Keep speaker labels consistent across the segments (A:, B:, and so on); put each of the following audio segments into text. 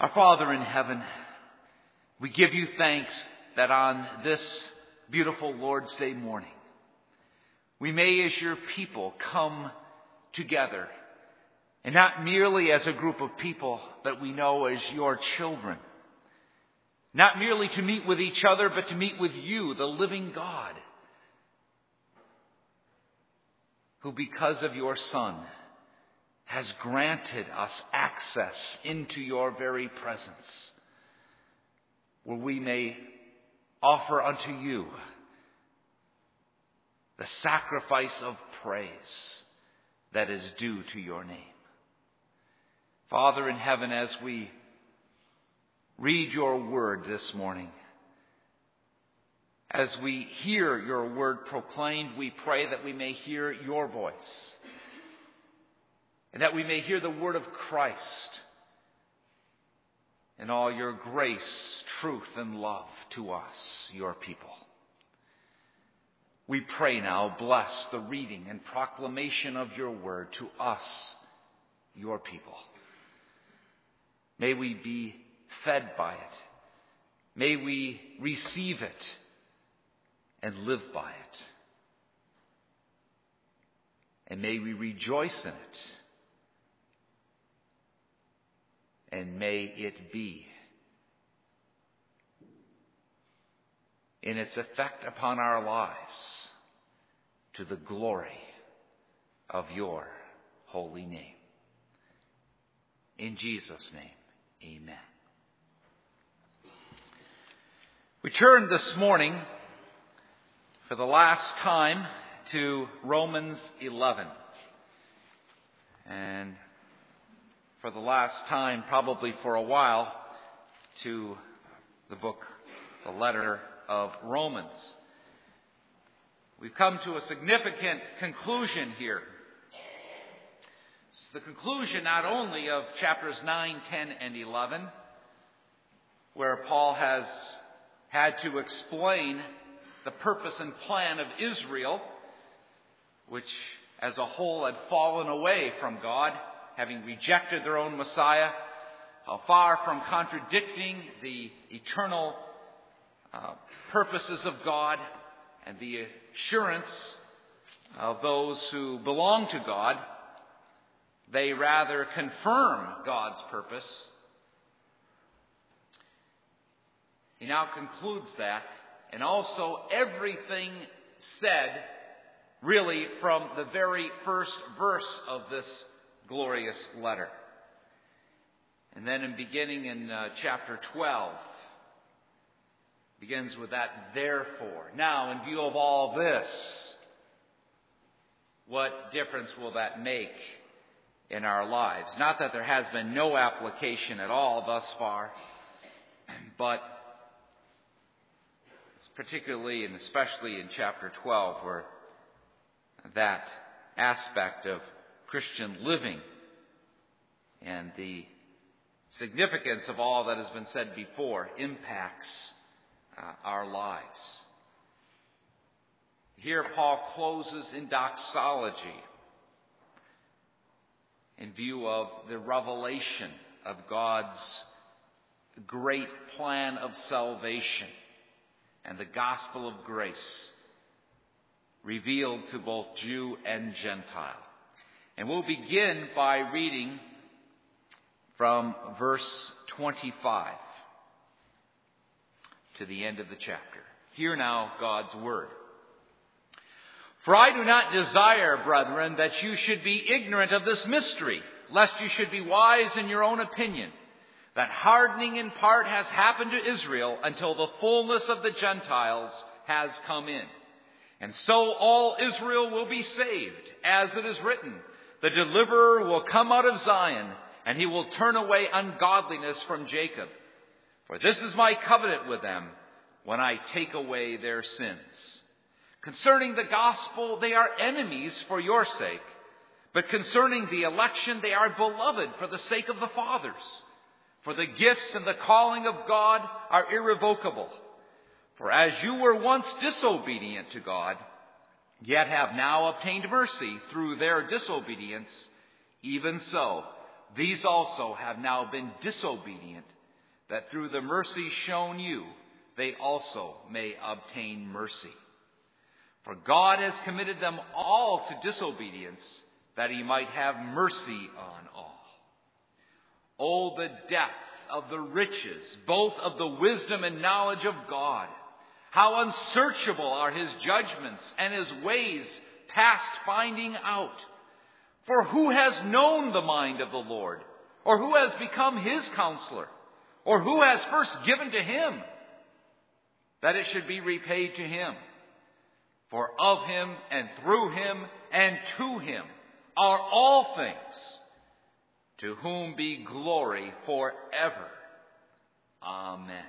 A: Our Father in heaven, we give you thanks that on this beautiful Lord's Day morning, we may as your people come together, and not merely as a group of people that we know as your children, not merely to meet with each other, but to meet with you, the living God, who because of your Son has granted us access into your very presence, where we may offer unto you the sacrifice of praise that is due to your name. Father in heaven, as we read your word this morning, as we hear your word proclaimed, we pray that we may hear your voice, and that we may hear the word of Christ in all your grace, truth, and love to us, your people. We pray now, bless the reading and proclamation of your word to us, your people. May we be fed by it. May we receive it and live by it. And may we rejoice in it. And may it be in its effect upon our lives to the glory of your holy name. In Jesus' name, amen. We turn this morning for the last time to Romans 11. And for the last time, probably for a while, to the letter of Romans. We've come to a significant conclusion here. It's the conclusion not only of chapters 9, 10, and 11, where Paul has had to explain the purpose and plan of Israel, which as a whole had fallen away from God, having rejected their own Messiah, far from contradicting the eternal purposes of God and the assurance of those who belong to God. They rather confirm God's purpose. He now concludes that, and also everything said really from the very first verse of this glorious letter. And then beginning in chapter 12, begins with that therefore. Now, in view of all this, what difference will that make in our lives? Not that there has been no application at all thus far, but particularly and especially in chapter 12, where that aspect of Christian living and the significance of all that has been said before impacts our lives. Here Paul closes in doxology in view of the revelation of God's great plan of salvation and the gospel of grace revealed to both Jew and Gentile. And we'll begin by reading from verse 25 to the end of the chapter. Hear now God's word. For I do not desire, brethren, that you should be ignorant of this mystery, lest you should be wise in your own opinion, that hardening in part has happened to Israel until the fullness of the Gentiles has come in. And so all Israel will be saved, as it is written, the deliverer will come out of Zion, and he will turn away ungodliness from Jacob. For this is my covenant with them, when I take away their sins. Concerning the gospel, they are enemies for your sake. But concerning the election, they are beloved for the sake of the fathers. For the gifts and the calling of God are irrevocable. For as you were once disobedient to God, yet have now obtained mercy through their disobedience, even so these also have now been disobedient, that through the mercy shown you, they also may obtain mercy. For God has committed them all to disobedience, that he might have mercy on all. Oh, the depth of the riches, both of the wisdom and knowledge of God! How unsearchable are his judgments and his ways past finding out! For who has known the mind of the Lord? Or who has become his counselor? Or who has first given to him, that it should be repaid to him? For of him and through him and to him are all things, to whom be glory forever. Amen.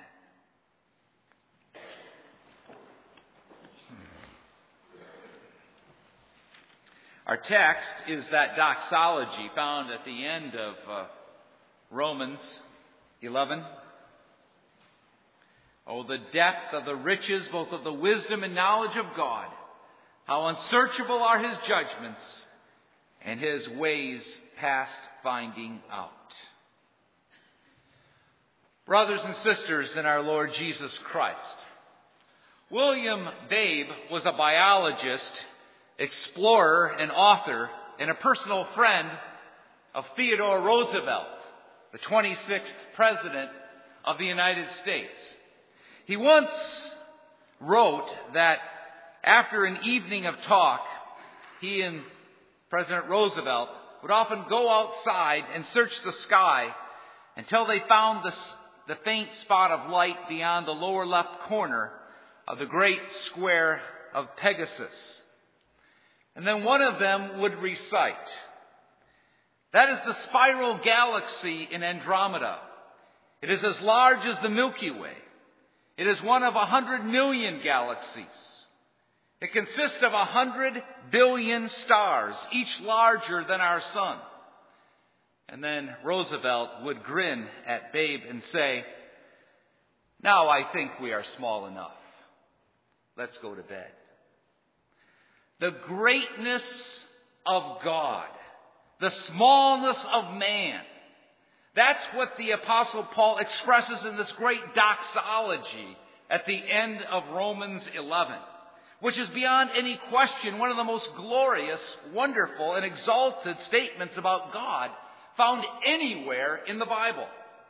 A: Our text is that doxology found at the end of Romans 11. Oh, the depth of the riches, both of the wisdom and knowledge of God! How unsearchable are his judgments, and his ways past finding out. Brothers and sisters in our Lord Jesus Christ, William Babe was a biologist, explorer, and author, and a personal friend of Theodore Roosevelt, the 26th President of the United States. He once wrote that after an evening of talk, he and President Roosevelt would often go outside and search the sky until they found the faint spot of light beyond the lower left corner of the great square of Pegasus. And then one of them would recite, "That is the spiral galaxy in Andromeda. It is as large as the Milky Way. It is one of 100 million galaxies. It consists of 100 billion stars, each larger than our sun." And then Roosevelt would grin at Babe and say, "Now I think we are small enough. Let's go to bed." The greatness of God, the smallness of man, that's what the Apostle Paul expresses in this great doxology at the end of Romans 11, which is beyond any question one of the most glorious, wonderful, and exalted statements about God found anywhere in the Bible.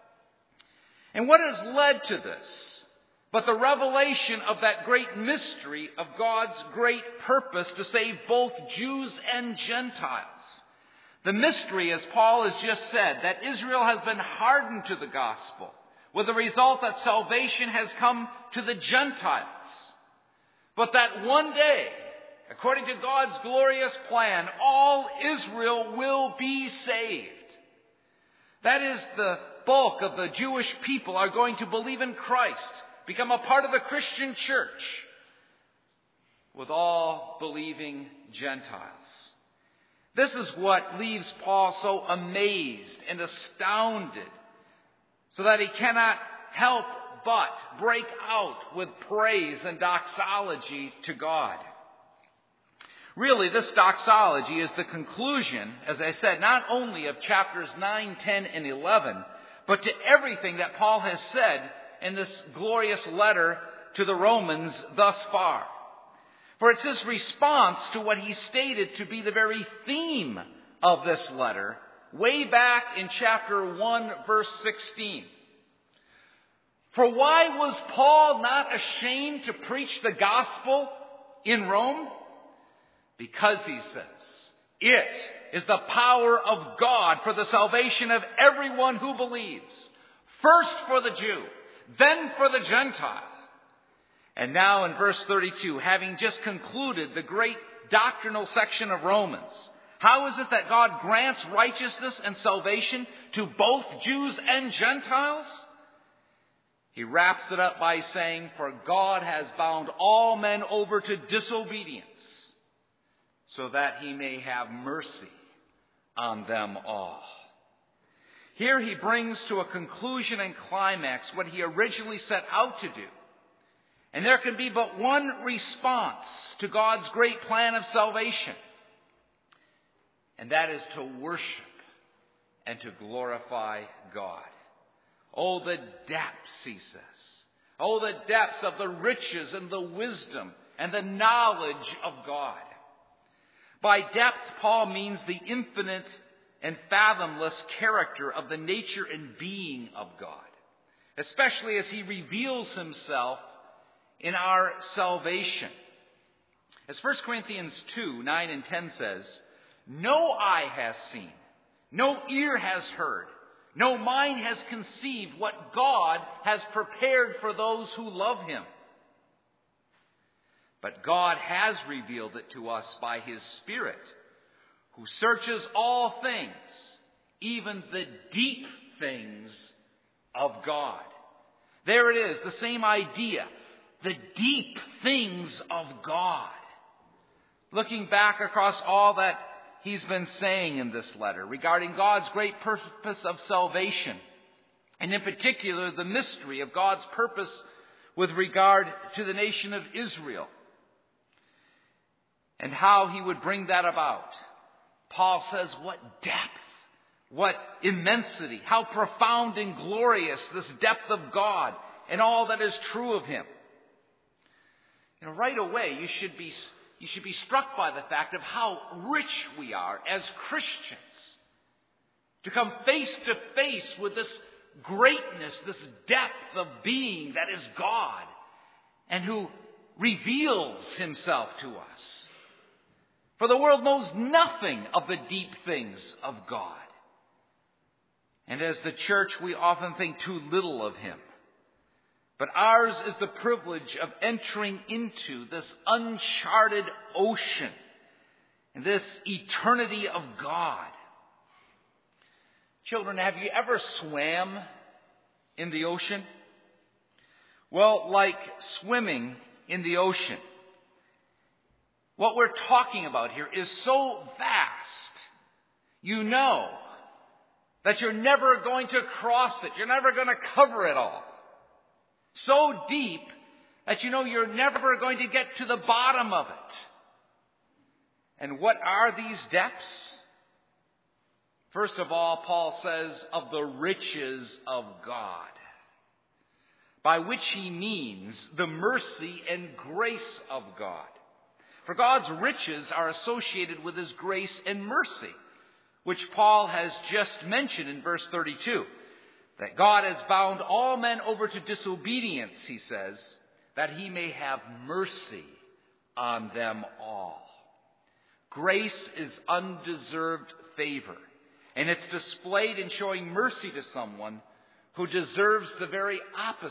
A: And what has led to this but the revelation of that great mystery of God's great purpose to save both Jews and Gentiles? The mystery, as Paul has just said, that Israel has been hardened to the gospel, with the result that salvation has come to the Gentiles. But that one day, according to God's glorious plan, all Israel will be saved. That is, the bulk of the Jewish people are going to believe in Christ, become a part of the Christian church, with all believing Gentiles. This is what leaves Paul so amazed and astounded, so that he cannot help but break out with praise and doxology to God. Really, this doxology is the conclusion, as I said, not only of chapters 9, 10, and 11, but to everything that Paul has said in this glorious letter to the Romans thus far. For it's his response to what he stated to be the very theme of this letter, way back in chapter 1, verse 16. For why was Paul not ashamed to preach the gospel in Rome? Because, he says, it is the power of God for the salvation of everyone who believes. First for the Jew, then for the Gentile. And now in verse 32, having just concluded the great doctrinal section of Romans, how is it that God grants righteousness and salvation to both Jews and Gentiles? He wraps it up by saying, for God has bound all men over to disobedience, so that he may have mercy on them all. Here he brings to a conclusion and climax what he originally set out to do. And there can be but one response to God's great plan of salvation. And that is to worship and to glorify God. Oh, the depths, he says. Oh, the depths of the riches and the wisdom and the knowledge of God. By depth, Paul means the infinite and fathomless character of the nature and being of God, especially as he reveals himself in our salvation. As 1 Corinthians 2, 9 and 10 says, no eye has seen, no ear has heard, no mind has conceived what God has prepared for those who love him. But God has revealed it to us by his Spirit, who searches all things, even the deep things of God. There it is, the same idea, the deep things of God. Looking back across all that he's been saying in this letter regarding God's great purpose of salvation, and in particular the mystery of God's purpose with regard to the nation of Israel, and how he would bring that about. Paul says, what depth, what immensity, how profound and glorious this depth of God and all that is true of him. Right away, you should be struck by the fact of how rich we are as Christians to come face to face with this greatness, this depth of being that is God, and who reveals himself to us. For the world knows nothing of the deep things of God. And as the church, we often think too little of him. But ours is the privilege of entering into this uncharted ocean and this eternity of God. Children, have you ever swam in the ocean? Well, like swimming in the ocean, what we're talking about here is so vast, you know, that you're never going to cross it. You're never going to cover it all. So deep that you know you're never going to get to the bottom of it. And what are these depths? First of all, Paul says, of the riches of God, by which he means the mercy and grace of God. For God's riches are associated with his grace and mercy, which Paul has just mentioned in verse 32. That God has bound all men over to disobedience, he says, that he may have mercy on them all. Grace is undeserved favor, and it's displayed in showing mercy to someone who deserves the very opposite.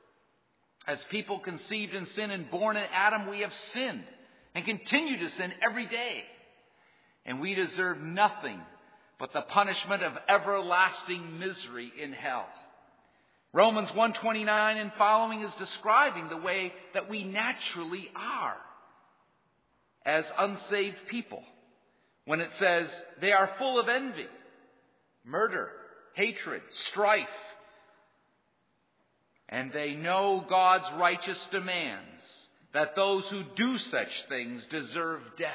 A: As people conceived in sin and born in Adam, we have sinned and continue to sin every day. And we deserve nothing but the punishment of everlasting misery in hell. Romans 1:29 and following is describing the way that we naturally are as unsaved people, when it says they are full of envy, murder, hatred, strife, and they know God's righteous demands that those who do such things deserve death.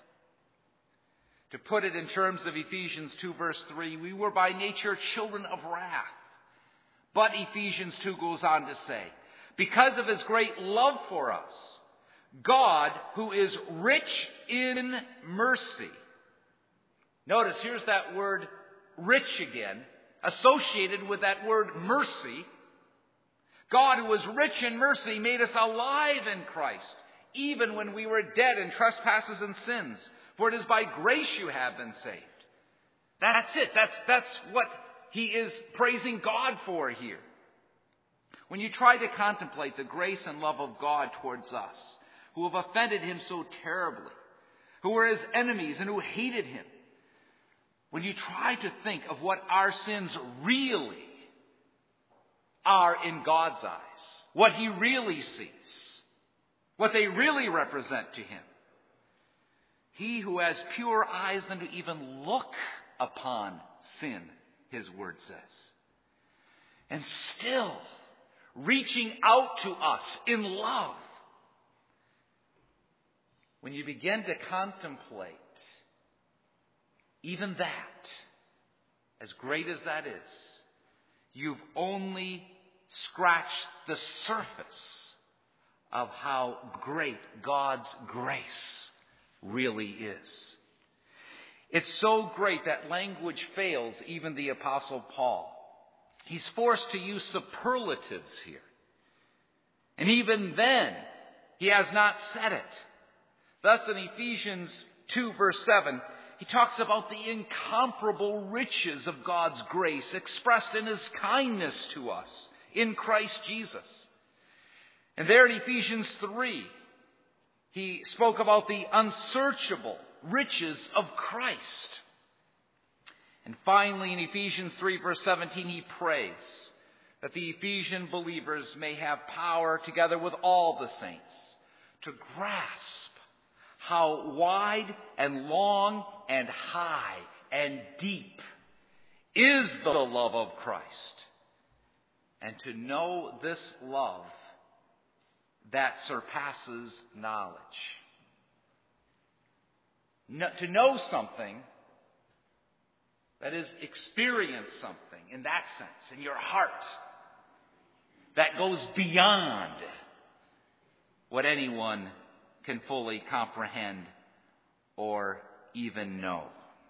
A: To put it in terms of Ephesians 2 verse 3, we were by nature children of wrath. But Ephesians 2 goes on to say, because of his great love for us, God, who is rich in mercy. Notice, here's that word rich again, associated with that word mercy. God, who is rich in mercy, made us alive in Christ, even when we were dead in trespasses and sins. For it is by grace you have been saved. That's it. That's what he is praising God for here. When you try to contemplate the grace and love of God towards us, who have offended him so terribly, who were his enemies and who hated him, when you try to think of what our sins really are in God's eyes, what he really sees, what they really represent to him, he who has pure eyes than to even look upon sin, his word says, and still reaching out to us in love. When you begin to contemplate even that, as great as that is, you've only scratched the surface of how great God's grace really is. It's so great that language fails even the Apostle Paul. He's forced to use superlatives here. And even then, he has not said it. Thus in Ephesians 2 verse 7, he talks about the incomparable riches of God's grace expressed in His kindness to us in Christ Jesus. And there in Ephesians 3, he spoke about the unsearchable riches of Christ. And finally in Ephesians 3 verse 17, he prays that the Ephesian believers may have power together with all the saints to grasp how wide and long and high and deep is the love of Christ, and to know this love that surpasses knowledge. To know something, that is, experience something in that sense, in your heart, that goes beyond what anyone can fully comprehend or even know.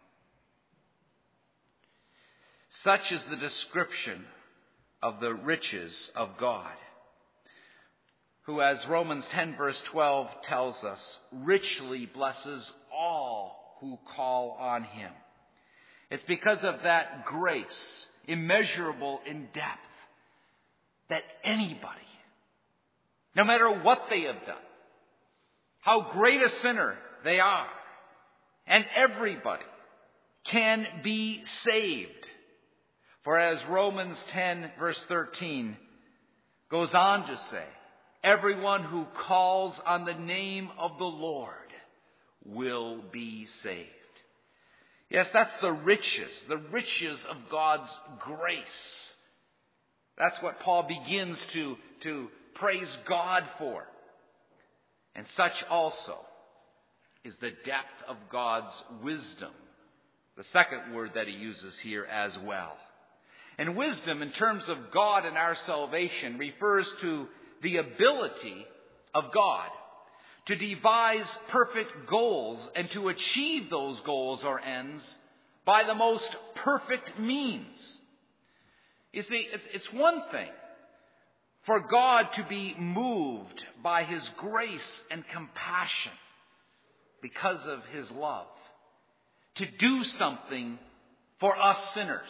A: Such is the description of the riches of God, who, as Romans 10 verse 12 tells us, richly blesses all who call on Him. It's because of that grace, immeasurable in depth, that anybody, no matter what they have done, how great a sinner they are, and everybody can be saved. For as Romans 10 verse 13 goes on to say, everyone who calls on the name of the Lord will be saved. Yes, that's the riches of God's grace. That's what Paul begins to praise God for. And such also is the depth of God's wisdom, the second word that he uses here as well. And wisdom in terms of God and our salvation refers to the ability of God to devise perfect goals and to achieve those goals or ends by the most perfect means. You see, it's one thing for God to be moved by His grace and compassion because of His love, to do something for us sinners.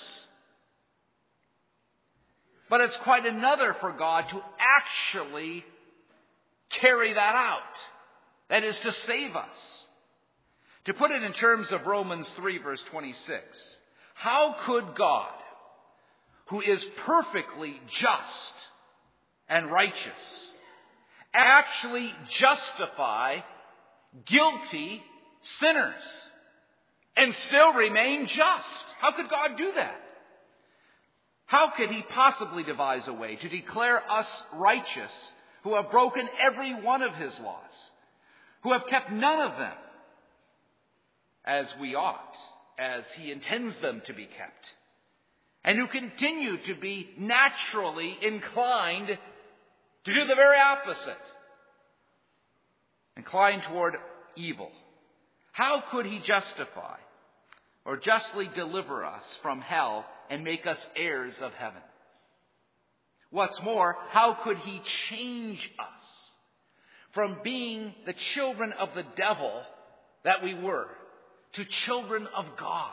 A: But it's quite another for God to actually carry that out. That is, to save us. To put it in terms of Romans 3 verse 26, how could God, who is perfectly just and righteous, actually justify guilty sinners and still remain just? How could God do that? How could He possibly devise a way to declare us righteous who have broken every one of His laws, who have kept none of them as we ought, as He intends them to be kept, and who continue to be naturally inclined to do the very opposite, inclined toward evil? How could He justify or justly deliver us from hell and make us heirs of heaven? What's more, how could He change us from being the children of the devil that we were to children of God?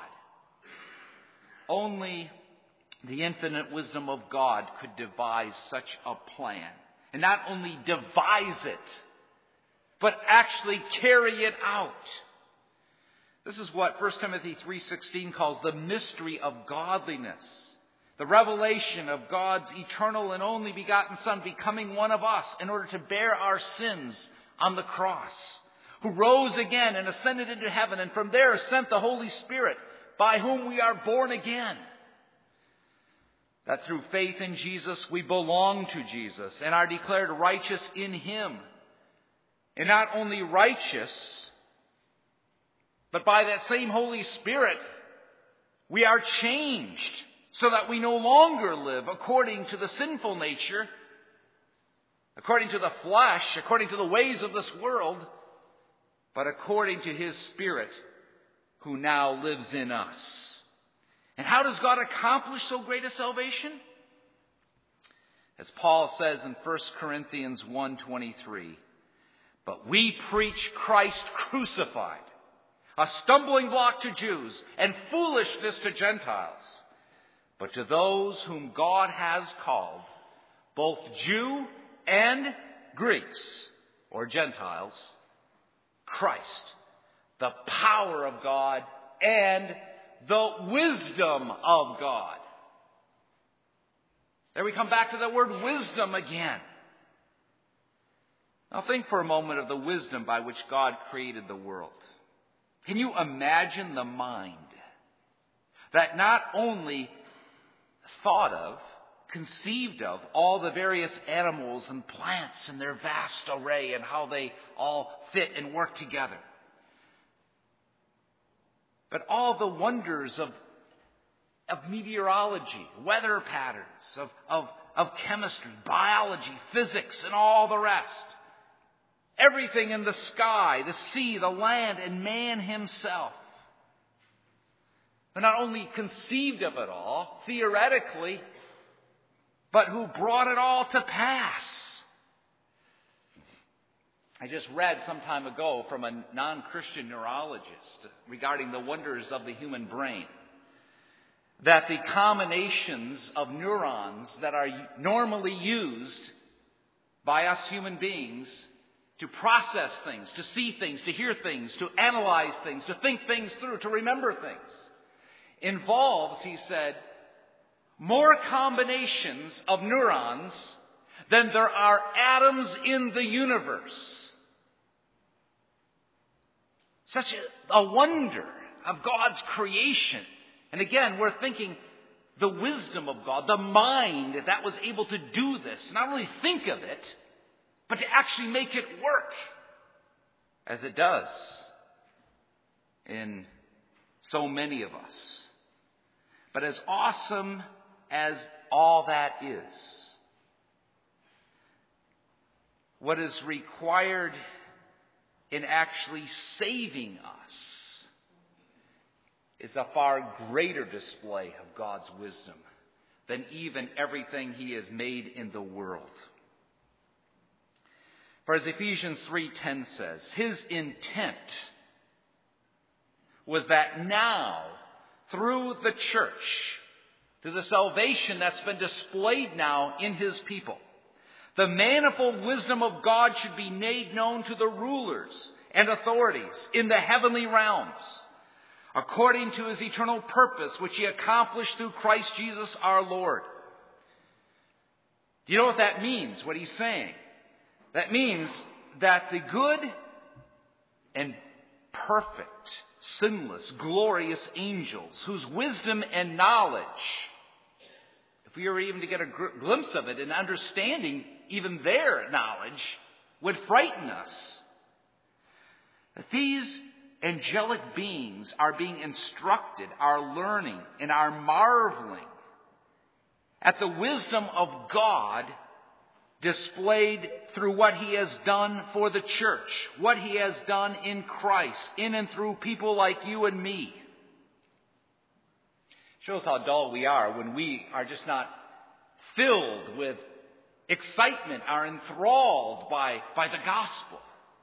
A: Only the infinite wisdom of God could devise such a plan. And not only devise it, but actually carry it out. This is what 1 Timothy 3:16 calls the mystery of godliness. The revelation of God's eternal and only begotten Son becoming one of us in order to bear our sins on the cross, who rose again and ascended into heaven, and from there sent the Holy Spirit, by whom we are born again. That through faith in Jesus we belong to Jesus and are declared righteous in Him. And not only righteous, but by that same Holy Spirit, We are changed so that we no longer live according to the sinful nature, according to the flesh, according to the ways of this world, but according to His Spirit who now lives in us. And how does God accomplish so great a salvation? As Paul says in 1 Corinthians 1:23, "But we preach Christ crucified, a stumbling block to Jews and foolishness to Gentiles. But to those whom God has called, both Jew and Greeks, or Gentiles, Christ, the power of God and the wisdom of God." There we come back to the word wisdom again. Now think for a moment of the wisdom by which God created the world. Can you imagine the mind that not only thought of, conceived of all the various animals and plants and their vast array and how they all fit and work together, but all the wonders of meteorology, weather patterns, of chemistry, biology, physics, and all the rest. Everything in the sky, the sea, the land, and man himself. Who not only conceived of it all, theoretically, but who brought it all to pass. I just read some time ago from a non-Christian neurologist regarding the wonders of the human brain, that the combinations of neurons that are normally used by us human beings to process things, to see things, to hear things, to analyze things, to think things through, to remember things, involves, he said, more combinations of neurons than there are atoms in the universe. Such a wonder of God's creation. And again, we're thinking the wisdom of God, the mind that was able to do this, not only think of it, but to actually make it work as it does in so many of us. But as awesome as all that is, what is required in actually saving us is a far greater display of God's wisdom than even everything He has made in the world. For as Ephesians 3:10 says, His intent was that now, through the church, through the salvation that's been displayed now in His people, the manifold wisdom of God should be made known to the rulers and authorities in the heavenly realms, according to His eternal purpose, which He accomplished through Christ Jesus our Lord. Do you know what that means, what He's saying? That means that the good and perfect, sinless, glorious angels, whose wisdom and knowledge, if we were even to get a glimpse of it and understanding even their knowledge, would frighten us. That these angelic beings are being instructed, are learning, and are marveling at the wisdom of God displayed through what He has done for the church, what He has done in Christ, in and through people like you and me. Shows how dull we are when we are just not filled with excitement, are enthralled by the gospel.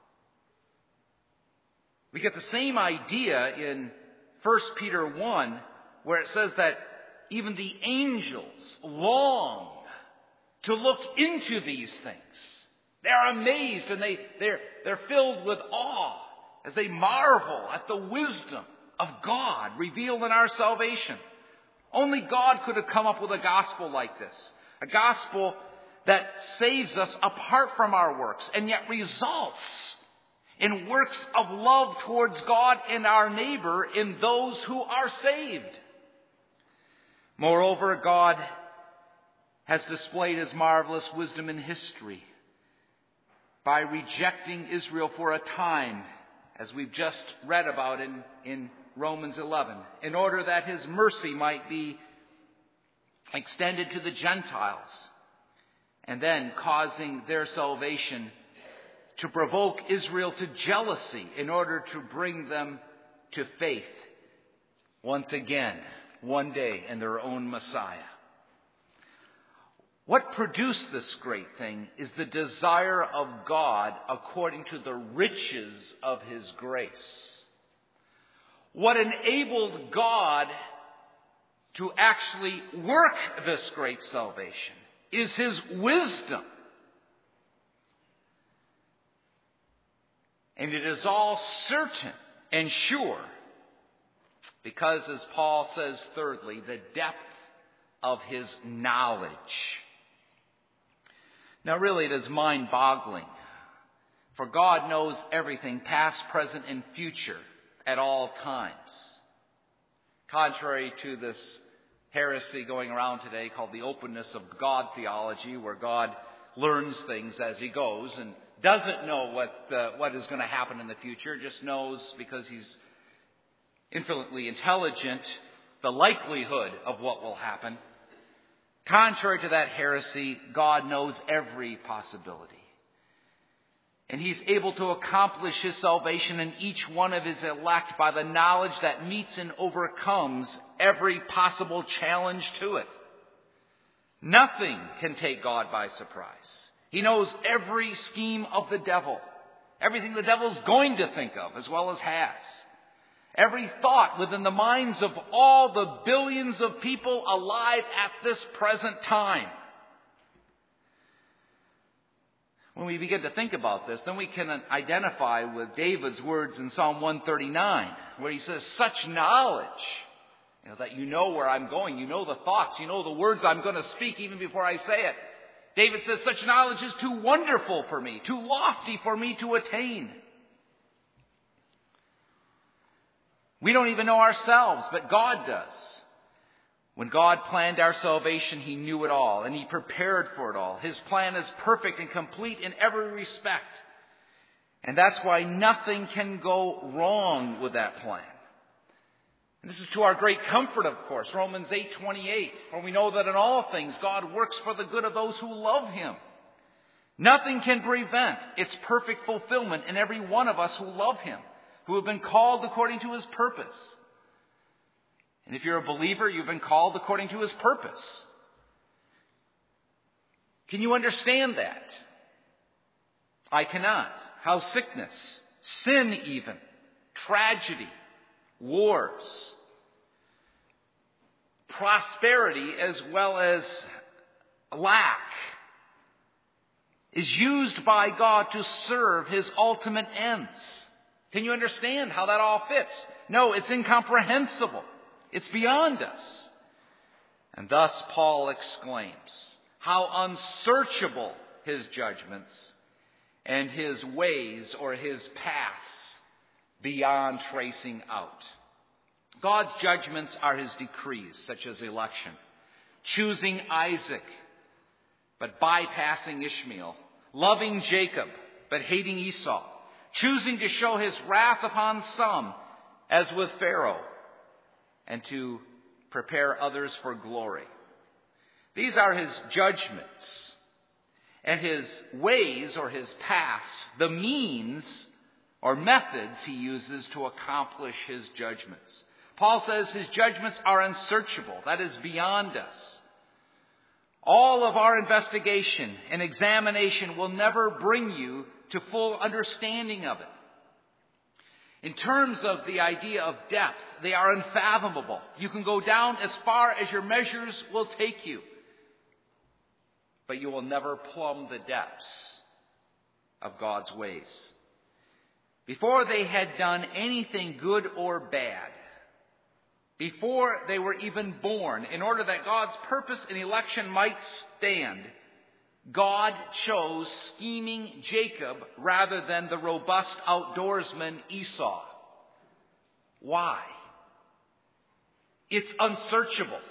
A: We get the same idea in 1 Peter 1, where it says that even the angels long to look into these things. They're amazed and they're filled with awe as they marvel at the wisdom of God revealed in our salvation. Only God could have come up with a gospel like this. A gospel that saves us apart from our works and yet results in works of love towards God and our neighbor in those who are saved. Moreover, God has displayed His marvelous wisdom in history by rejecting Israel for a time, as we've just read about in Romans 11, in order that his mercy might be extended to the Gentiles, and then causing their salvation to provoke Israel to jealousy in order to bring them to faith once again, one day, in their own Messiah. What produced this great thing is the desire of God according to the riches of his grace. What enabled God to actually work this great salvation is his wisdom. And it is all certain and sure because, as Paul says thirdly, the depth of his knowledge. Now really it is mind-boggling, for God knows everything, past, present, and future, at all times. Contrary to this heresy going around today called the openness of God theology, where God learns things as he goes and doesn't know what is going to happen in the future, just knows because he's infinitely intelligent the likelihood of what will happen. Contrary to that heresy, God knows every possibility. And he's able to accomplish his salvation in each one of his elect by the knowledge that meets and overcomes every possible challenge to it. Nothing can take God by surprise. He knows every scheme of the devil, everything the devil's going to think of as well as has. Every thought within the minds of all the billions of people alive at this present time. When we begin to think about this, then we can identify with David's words in Psalm 139, where he says, such knowledge, that you know where I'm going, you know the thoughts, you know the words I'm going to speak even before I say it. David says, such knowledge is too wonderful for me, too lofty for me to attain. We don't even know ourselves, but God does. When God planned our salvation, he knew it all, and he prepared for it all. His plan is perfect and complete in every respect. And that's why nothing can go wrong with that plan. And this is to our great comfort, of course. Romans 8:28, where we know that in all things God works for the good of those who love him. Nothing can prevent its perfect fulfillment in every one of us who love him, who have been called according to his purpose. And if you're a believer, you've been called according to his purpose. Can you understand that? I cannot. How sickness, sin even, tragedy, wars, prosperity as well as lack is used by God to serve his ultimate ends. Can you understand how that all fits? No, it's incomprehensible. It's beyond us. And thus Paul exclaims, how unsearchable his judgments and his ways or his paths beyond tracing out. God's judgments are his decrees, such as election, choosing Isaac but bypassing Ishmael, loving Jacob but hating Esau, choosing to show his wrath upon some, as with Pharaoh, and to prepare others for glory. These are his judgments. And his ways or his paths, the means or methods he uses to accomplish his judgments. Paul says his judgments are unsearchable. That is beyond us. All of our investigation and examination will never bring you to full understanding of it. In terms of the idea of depth, they are unfathomable. You can go down as far as your measures will take you, but you will never plumb the depths of God's ways. Before they had done anything good or bad, before they were even born, in order that God's purpose in election might stand, God chose scheming Jacob rather than the robust outdoorsman Esau. Why? It's unsearchable.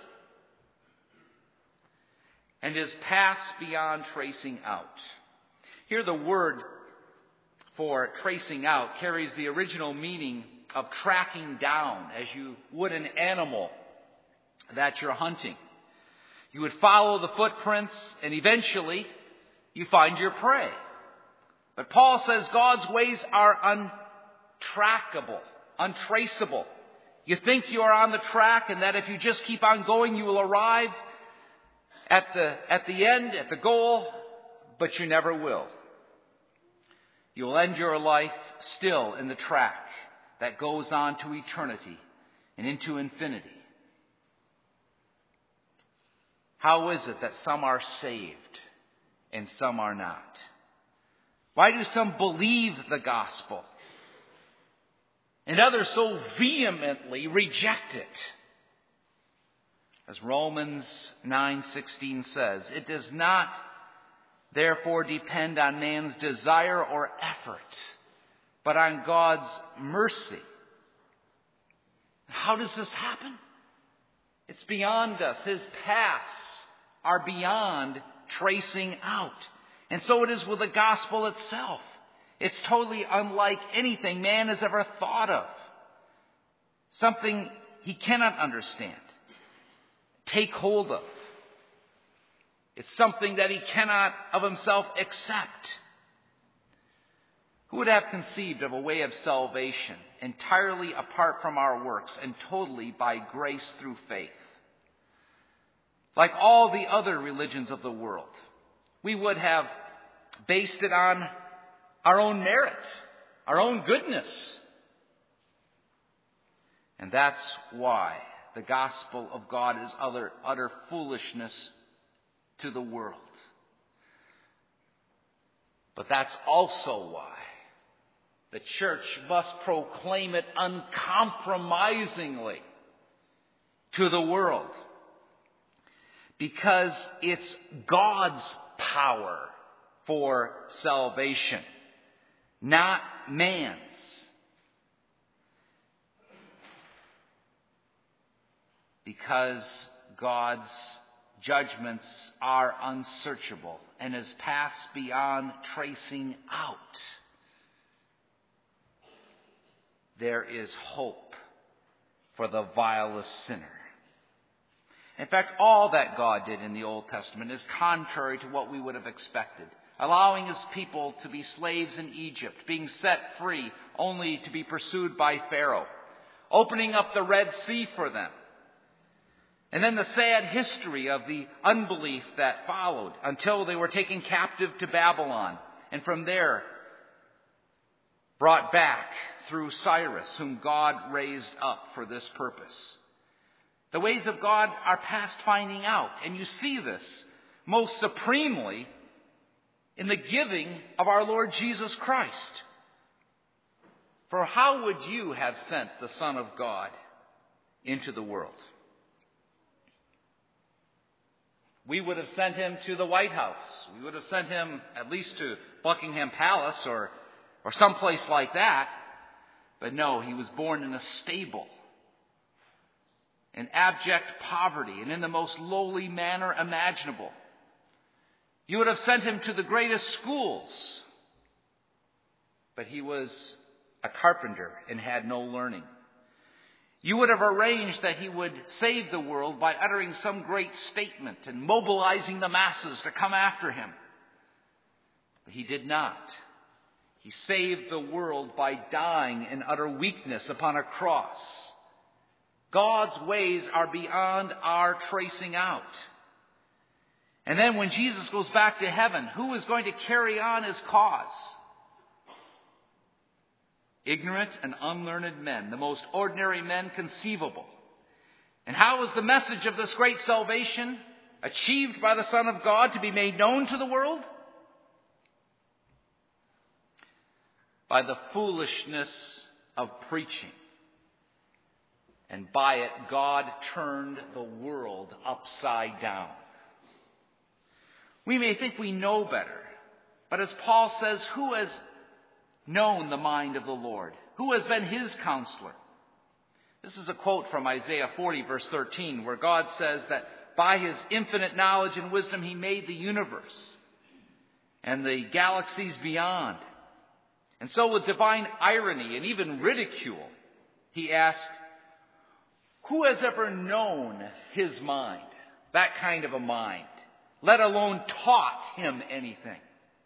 A: And his paths beyond tracing out. Here the word for tracing out carries the original meaning of tracking down as you would an animal that you're hunting. You would follow the footprints, and eventually you find your prey. But Paul says God's ways are untrackable, untraceable. You think you are on the track, and that if you just keep on going, you will arrive at the end, at the goal, but you never will. You will end your life still in the track that goes on to eternity and into infinity. How is it that some are saved and some are not? Why do some believe the gospel and others so vehemently reject it? As Romans 9:16 says, it does not therefore depend on man's desire or effort, but on God's mercy. How does this happen? It's beyond us. His paths are beyond tracing out. And so it is with the gospel itself. It's totally unlike anything man has ever thought of. Something he cannot understand, take hold of. It's something that he cannot of himself accept. Who would have conceived of a way of salvation entirely apart from our works and totally by grace through faith? Like all the other religions of the world, we would have based it on our own merit, our own goodness. And that's why the gospel of God is utter foolishness to the world. But that's also why the church must proclaim it uncompromisingly to the world. Because it's God's power for salvation, not man's. Because God's judgments are unsearchable and his paths beyond tracing out. There is hope for the vilest sinner. In fact, all that God did in the Old Testament is contrary to what we would have expected. Allowing his people to be slaves in Egypt, being set free only to be pursued by Pharaoh. Opening up the Red Sea for them. And then the sad history of the unbelief that followed until they were taken captive to Babylon. And from there, brought back through Cyrus, whom God raised up for this purpose. The ways of God are past finding out. And you see this most supremely in the giving of our Lord Jesus Christ. For how would you have sent the Son of God into the world? We would have sent him to the White House. We would have sent him at least to Buckingham Palace or someplace like that. But no, he was born in a stable, in abject poverty, and in the most lowly manner imaginable. You would have sent him to the greatest schools, but he was a carpenter and had no learning. You would have arranged that he would save the world by uttering some great statement and mobilizing the masses to come after him. But he did not. He saved the world by dying in utter weakness upon a cross. God's ways are beyond our tracing out. And then when Jesus goes back to heaven, who is going to carry on his cause? Ignorant and unlearned men, the most ordinary men conceivable. And how is the message of this great salvation achieved by the Son of God to be made known to the world? By the foolishness of preaching. And by it, God turned the world upside down. We may think we know better, but as Paul says, who has known the mind of the Lord? Who has been his counselor? This is a quote from Isaiah 40, verse 13, where God says that by his infinite knowledge and wisdom he made the universe and the galaxies beyond. And so with divine irony and even ridicule, he asked, who has ever known his mind? That kind of a mind, let alone taught him anything.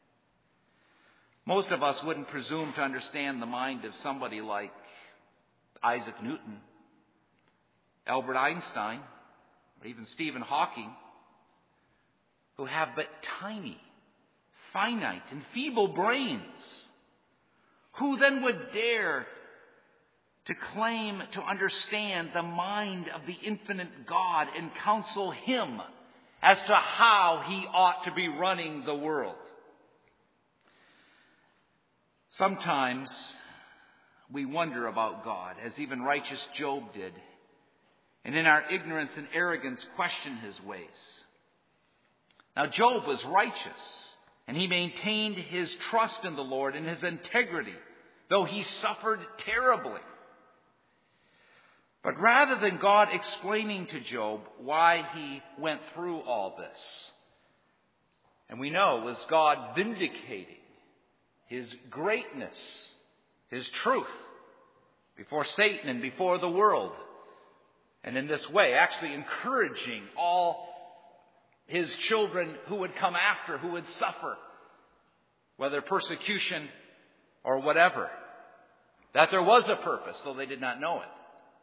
A: Most of us wouldn't presume to understand the mind of somebody like Isaac Newton, Albert Einstein, or even Stephen Hawking, who have but tiny, finite, and feeble brains. Who then would dare to claim to understand the mind of the infinite God and counsel him as to how he ought to be running the world? Sometimes we wonder about God, as even righteous Job did, and in our ignorance and arrogance question his ways. Now, Job was righteous, and he maintained his trust in the Lord and his integrity, though he suffered terribly. But rather than God explaining to Job why he went through all this, and we know it was God vindicating his greatness, his truth, before Satan and before the world, and in this way actually encouraging all his children who would come after, who would suffer, whether persecution or whatever, that there was a purpose, though they did not know it.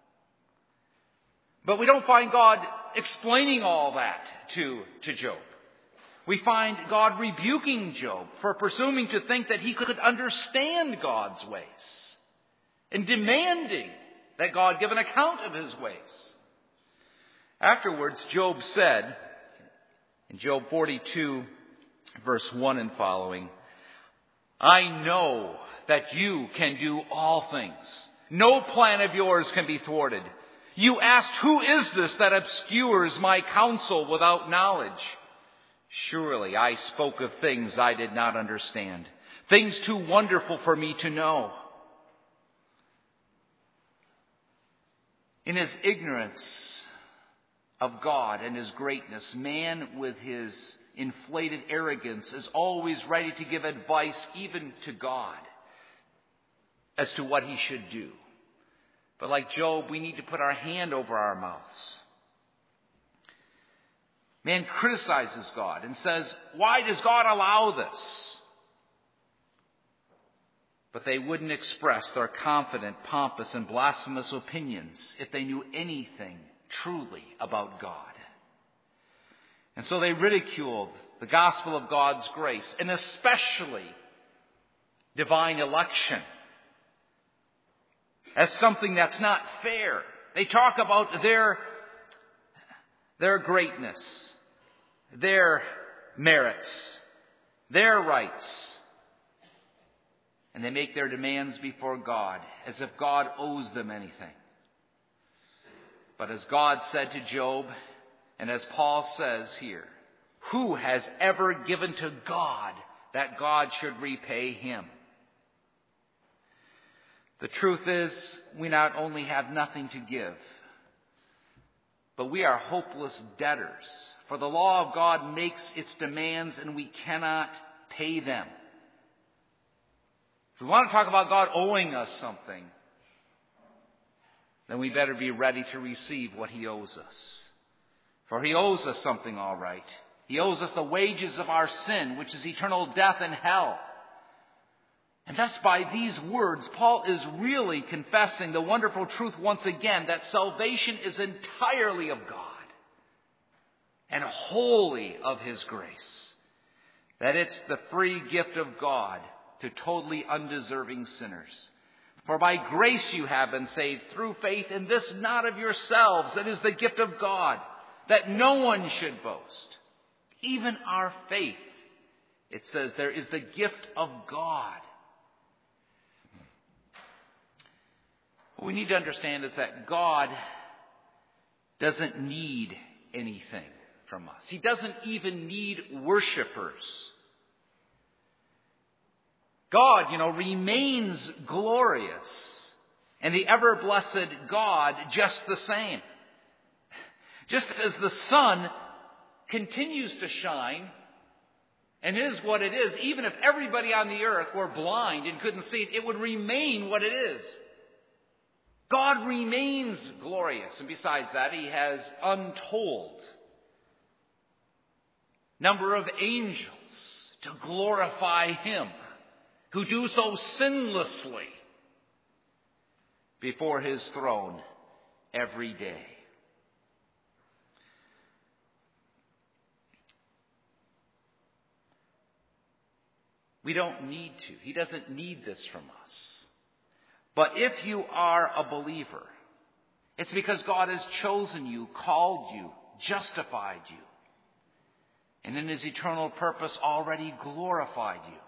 A: But we don't find God explaining all that to Job. We find God rebuking Job for presuming to think that he could understand God's ways and demanding that God give an account of his ways. Afterwards, Job said, in Job 42, verse 1 and following, I know that you can do all things. No plan of yours can be thwarted. You asked, who is this that obscures my counsel without knowledge? Surely I spoke of things I did not understand, things too wonderful for me to know. In his ignorance of God and his greatness, man with his inflated arrogance is always ready to give advice even to God as to what he should do. But like Job, we need to put our hand over our mouths. Man criticizes God and says, why does God allow this? But they wouldn't express their confident, pompous, and blasphemous opinions if they knew anything truly about God. And so they ridiculed the gospel of God's grace, and especially divine election, as something that's not fair. They talk about their greatness, their merits, their rights. And they make their demands before God as if God owes them anything. But as God said to Job, and as Paul says here, who has ever given to God that God should repay him? The truth is, we not only have nothing to give, but we are hopeless debtors. For the law of God makes its demands and we cannot pay them. If we want to talk about God owing us something, then we better be ready to receive what he owes us. For he owes us something, all right. He owes us the wages of our sin, which is eternal death and hell. And thus by these words, Paul is really confessing the wonderful truth once again that salvation is entirely of God and wholly of his grace. That it's the free gift of God to totally undeserving sinners. For by grace you have been saved through faith, and this not of yourselves. It is the gift of God, that no one should boast. Even our faith, it says there is the gift of God. What we need to understand is that God doesn't need anything from us. He doesn't even need worshipers. God, remains glorious, and the ever-blessed God just the same. Just as the sun continues to shine and is what it is, even if everybody on the earth were blind and couldn't see it, it would remain what it is. God remains glorious. And besides that, he has untold number of angels to glorify him, who do so sinlessly before his throne every day. We don't need to. He doesn't need this from us. But if you are a believer, it's because God has chosen you, called you, justified you, and in his eternal purpose already glorified you.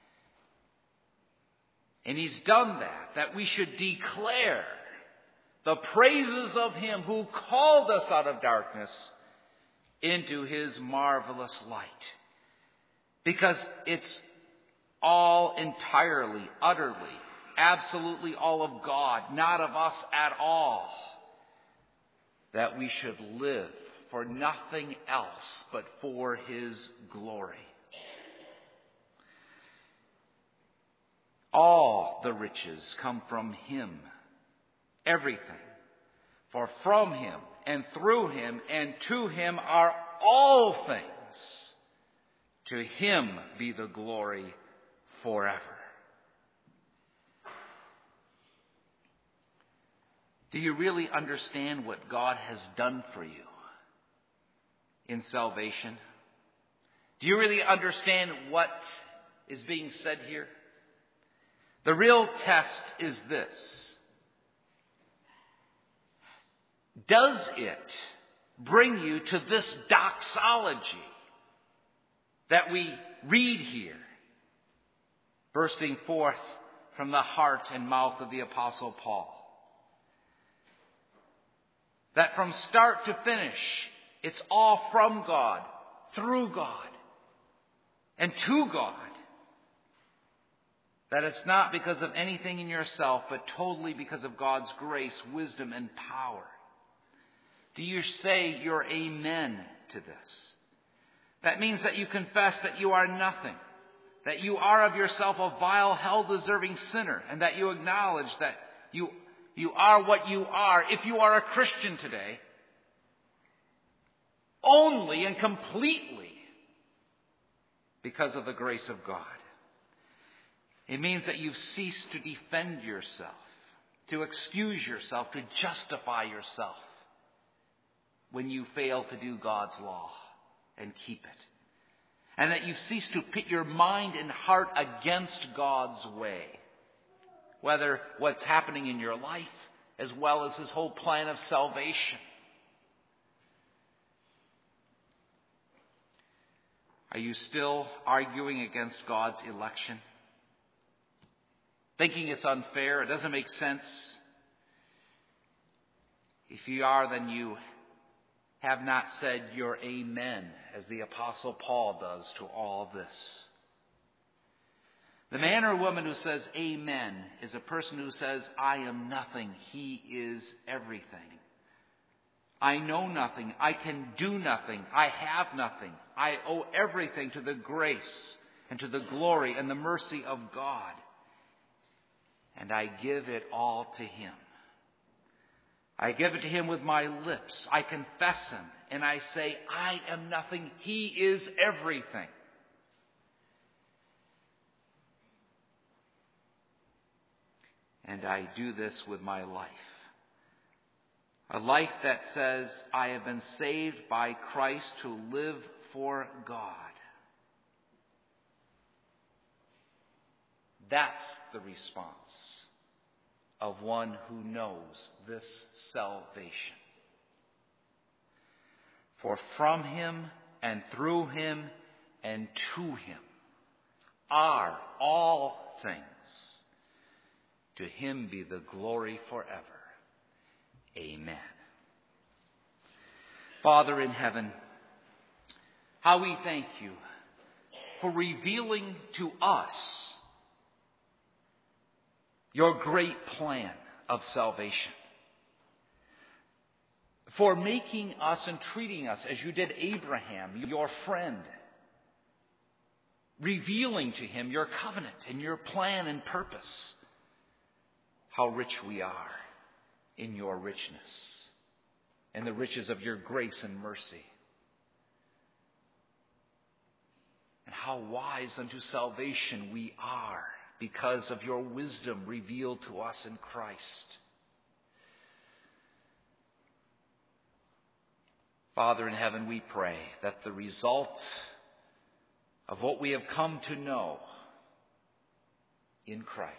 A: And he's done that we should declare the praises of him who called us out of darkness into his marvelous light. Because it's all entirely, utterly, absolutely all of God, not of us at all, that we should live for nothing else but for his glory. All the riches come from him, everything. For from him and through him and to him are all things. To him be the glory forever. Do you really understand what God has done for you in salvation? Do you really understand what is being said here? The real test is this. Does it bring you to this doxology that we read here, bursting forth from the heart and mouth of the Apostle Paul? That from start to finish, it's all from God, through God, and to God. That it's not because of anything in yourself, but totally because of God's grace, wisdom, and power. Do you say your amen to this? That means that you confess that you are nothing, that you are of yourself a vile, hell-deserving sinner, and that you acknowledge that you are what you are, if you are a Christian today, only and completely because of the grace of God. It means that you've ceased to defend yourself, to excuse yourself, to justify yourself when you fail to do God's law and keep it. And that you've ceased to pit your mind and heart against God's way, whether what's happening in your life as well as his whole plan of salvation. Are you still arguing against God's election? Thinking it's unfair, it doesn't make sense? If you are, then you have not said your amen, as the Apostle Paul does to all this. The man or woman who says amen is a person who says, I am nothing, he is everything. I know nothing, I can do nothing, I have nothing. I owe everything to the grace and to the glory and the mercy of God. And I give it all to him. I give it to him with my lips. I confess him and I say, I am nothing, he is everything. And I do this with my life. A life that says, I have been saved by Christ to live for God. That's the response of one who knows this salvation. For from him and through him and to him are all things. To him be the glory forever. Amen. Father in heaven, how we thank you for revealing to us your great plan of salvation. For making us and treating us as you did Abraham, your friend. Revealing to him your covenant and your plan and purpose. How rich we are in your richness and the riches of your grace and mercy. And how wise unto salvation we are because of your wisdom revealed to us in Christ. Father in heaven, we pray that the result of what we have come to know in Christ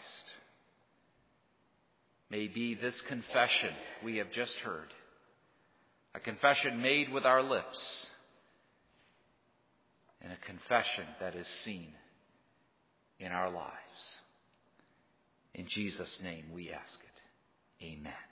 A: may be this confession we have just heard, a confession made with our lips, and a confession that is seen in our lives. In Jesus' name we ask it. Amen.